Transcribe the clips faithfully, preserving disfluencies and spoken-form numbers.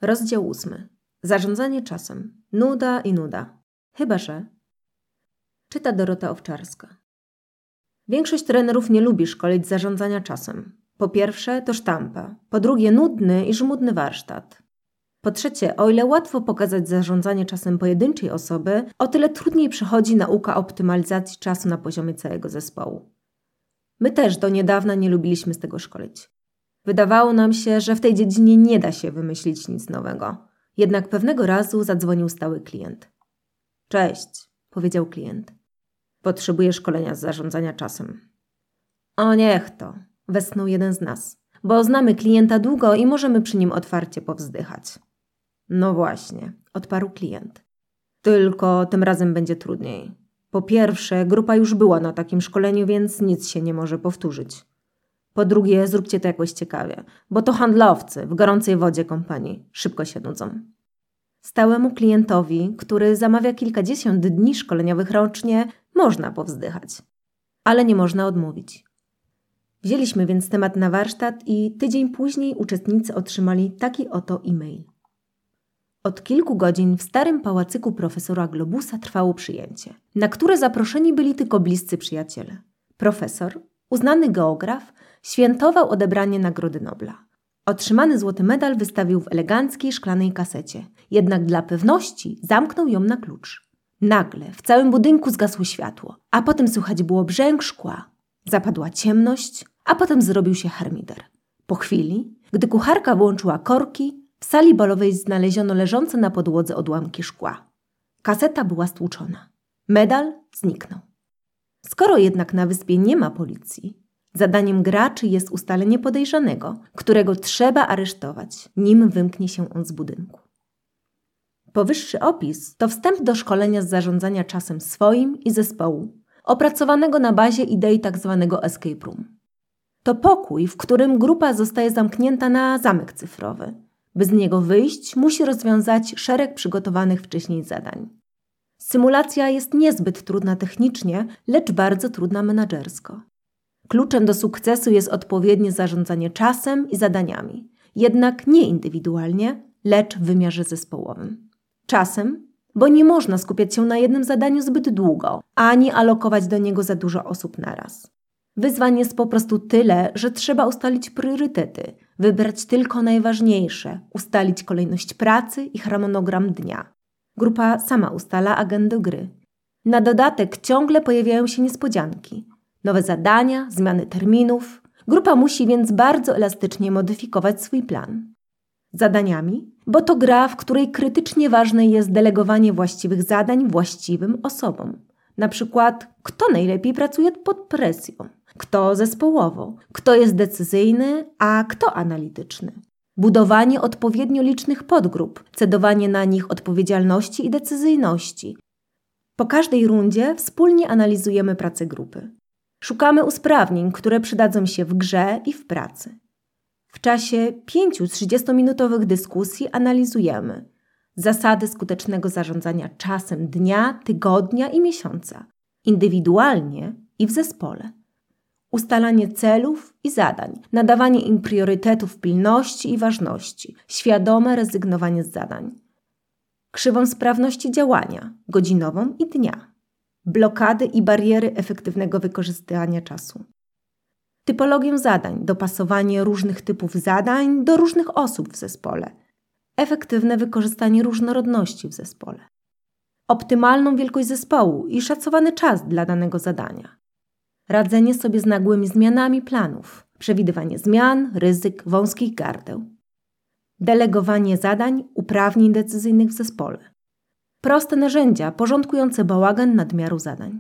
Rozdział ósmy. Zarządzanie czasem. Nuda i nuda. Chyba że... Czyta Dorota Owczarska. Większość trenerów nie lubi szkolić zarządzania czasem. Po pierwsze to sztampa. Po drugie nudny i żmudny warsztat. Po trzecie, o ile łatwo pokazać zarządzanie czasem pojedynczej osoby, o tyle trudniej przychodzi nauka optymalizacji czasu na poziomie całego zespołu. My też do niedawna nie lubiliśmy z tego szkolić. Wydawało nam się, że w tej dziedzinie nie da się wymyślić nic nowego. Jednak pewnego razu zadzwonił stały klient. Cześć, powiedział klient. Potrzebuję szkolenia z zarządzania czasem. O niech to, westchnął jeden z nas, bo znamy klienta długo i możemy przy nim otwarcie powzdychać. No właśnie, odparł klient. Tylko tym razem będzie trudniej. Po pierwsze, grupa już była na takim szkoleniu, więc nic się nie może powtórzyć. Po drugie, zróbcie to jakoś ciekawie, bo to handlowcy w gorącej wodzie kompanii szybko się nudzą. Stałemu klientowi, który zamawia kilkadziesiąt dni szkoleniowych rocznie, można powzdychać. Ale nie można odmówić. Wzięliśmy więc temat na warsztat i tydzień później uczestnicy otrzymali taki oto e-mail. Od kilku godzin w starym pałacyku profesora Globusa trwało przyjęcie, na które zaproszeni byli tylko bliscy przyjaciele. Profesor, uznany geograf, świętował odebranie Nagrody Nobla. Otrzymany złoty medal wystawił w eleganckiej szklanej kasecie, jednak dla pewności zamknął ją na klucz. Nagle w całym budynku zgasło światło, a potem słychać było brzęk szkła. Zapadła ciemność, a potem zrobił się harmider. Po chwili, gdy kucharka włączyła korki, w sali balowej znaleziono leżące na podłodze odłamki szkła. Kaseta była stłuczona. Medal zniknął. Skoro jednak na wyspie nie ma policji, zadaniem graczy jest ustalenie podejrzanego, którego trzeba aresztować, nim wymknie się on z budynku. Powyższy opis to wstęp do szkolenia z zarządzania czasem swoim i zespołu, opracowanego na bazie idei tzw. escape room. To pokój, w którym grupa zostaje zamknięta na zamek cyfrowy. By z niego wyjść, musi rozwiązać szereg przygotowanych wcześniej zadań. Symulacja jest niezbyt trudna technicznie, lecz bardzo trudna menadżersko. Kluczem do sukcesu jest odpowiednie zarządzanie czasem i zadaniami, jednak nie indywidualnie, lecz w wymiarze zespołowym. Czasem, bo nie można skupiać się na jednym zadaniu zbyt długo, ani alokować do niego za dużo osób naraz. Wyzwań jest po prostu tyle, że trzeba ustalić priorytety, wybrać tylko najważniejsze, ustalić kolejność pracy i harmonogram dnia. Grupa sama ustala agendę gry. Na dodatek ciągle pojawiają się niespodzianki, nowe zadania, zmiany terminów. Grupa musi więc bardzo elastycznie modyfikować swój plan. Zadaniami, bo to gra, w której krytycznie ważne jest delegowanie właściwych zadań właściwym osobom. Na przykład, kto najlepiej pracuje pod presją, kto zespołowo, kto jest decyzyjny, a kto analityczny. Budowanie odpowiednio licznych podgrup, cedowanie na nich odpowiedzialności i decyzyjności. Po każdej rundzie wspólnie analizujemy pracę grupy. Szukamy usprawnień, które przydadzą się w grze i w pracy. W czasie pięciu trzydziestominutowych dyskusji analizujemy zasady skutecznego zarządzania czasem dnia, tygodnia i miesiąca, indywidualnie i w zespole. Ustalanie celów i zadań, nadawanie im priorytetów pilności i ważności, świadome rezygnowanie z zadań. Krzywą sprawności działania, godzinową i dnia. Blokady i bariery efektywnego wykorzystywania czasu. Typologię zadań, dopasowanie różnych typów zadań do różnych osób w zespole. Efektywne wykorzystanie różnorodności w zespole. Optymalną wielkość zespołu i szacowany czas dla danego zadania. Radzenie sobie z nagłymi zmianami planów, przewidywanie zmian, ryzyk, wąskich gardeł. Delegowanie zadań, uprawnień decyzyjnych w zespole. Proste narzędzia porządkujące bałagan nadmiaru zadań.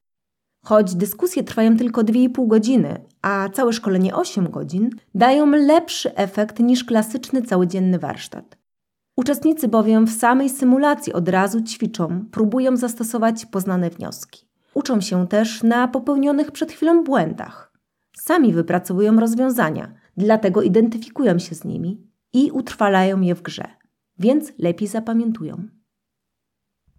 Choć dyskusje trwają tylko dwie i pół godziny, a całe szkolenie osiem godzin, dają lepszy efekt niż klasyczny całodzienny warsztat. Uczestnicy bowiem w samej symulacji od razu ćwiczą, próbują zastosować poznane wnioski. Uczą się też na popełnionych przed chwilą błędach. Sami wypracowują rozwiązania, dlatego identyfikują się z nimi i utrwalają je w grze, więc lepiej zapamiętują.